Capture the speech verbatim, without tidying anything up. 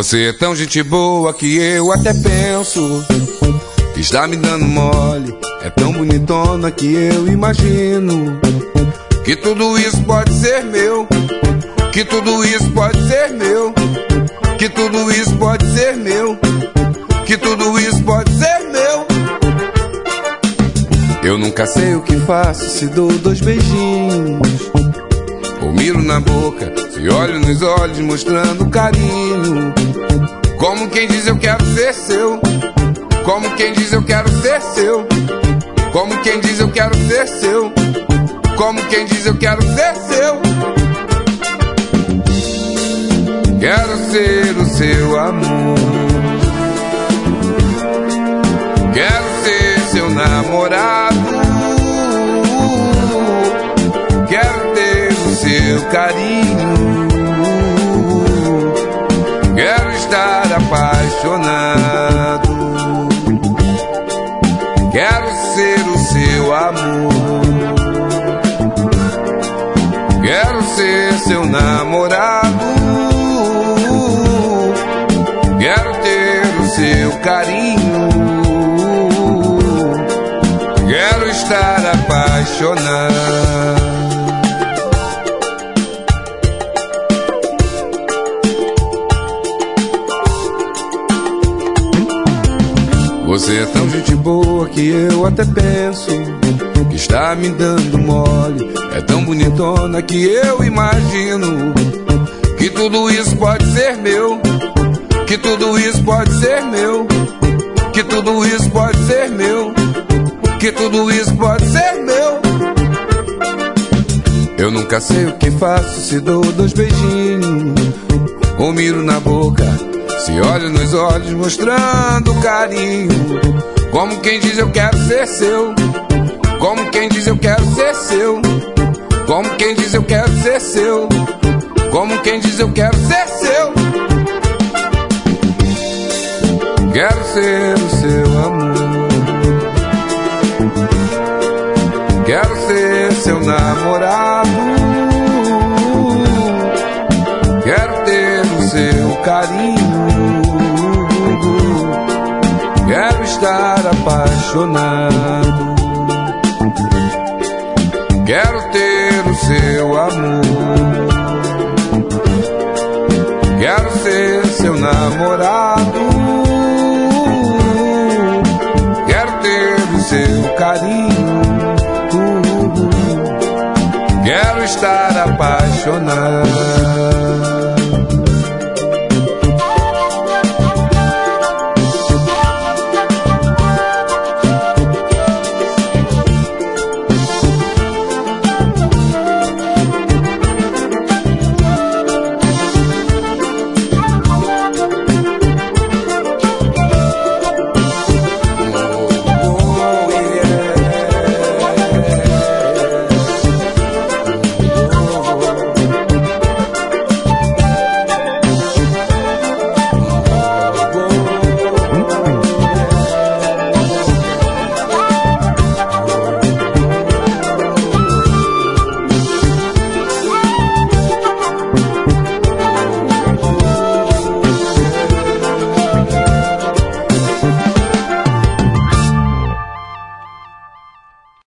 Você é tão gente boa que eu até penso que está me dando mole. É tão bonitona que eu imagino que tudo isso pode ser meu, que tudo isso pode ser meu, que tudo isso pode ser meu, que tudo isso pode ser meu. Eu nunca sei o que faço se dou dois beijinhos, ou miro na boca, se olho nos olhos mostrando carinho. Como quem diz eu quero ser seu, como quem diz eu quero ser seu, como quem diz eu quero ser seu, como quem diz eu quero ser seu. Quero ser o seu amor, quero ser seu namorado, quero ter o seu carinho, quero estar apaixonado, quero ser o seu amor, quero ser seu namorado, quero ter o seu carinho, quero estar apaixonado. Você é tão gente boa que eu até penso que está me dando mole. É tão bonitona que eu imagino que tudo isso pode ser meu, que tudo isso pode ser meu, que tudo isso pode ser meu, que tudo isso pode ser meu. Eu nunca sei o que faço se dou dois beijinhos, ou miro na boca, se olho nos olhos mostrando carinho. Como quem diz eu quero ser seu, como quem diz eu quero ser seu, como quem diz eu quero ser seu, como quem diz eu quero ser seu. Quero ser o seu amor, quero ser seu namorado, quero ter o seu carinho, quero estar apaixonado, quero ter o seu amor, quero ser seu namorado, quero ter o seu carinho, quero estar apaixonado.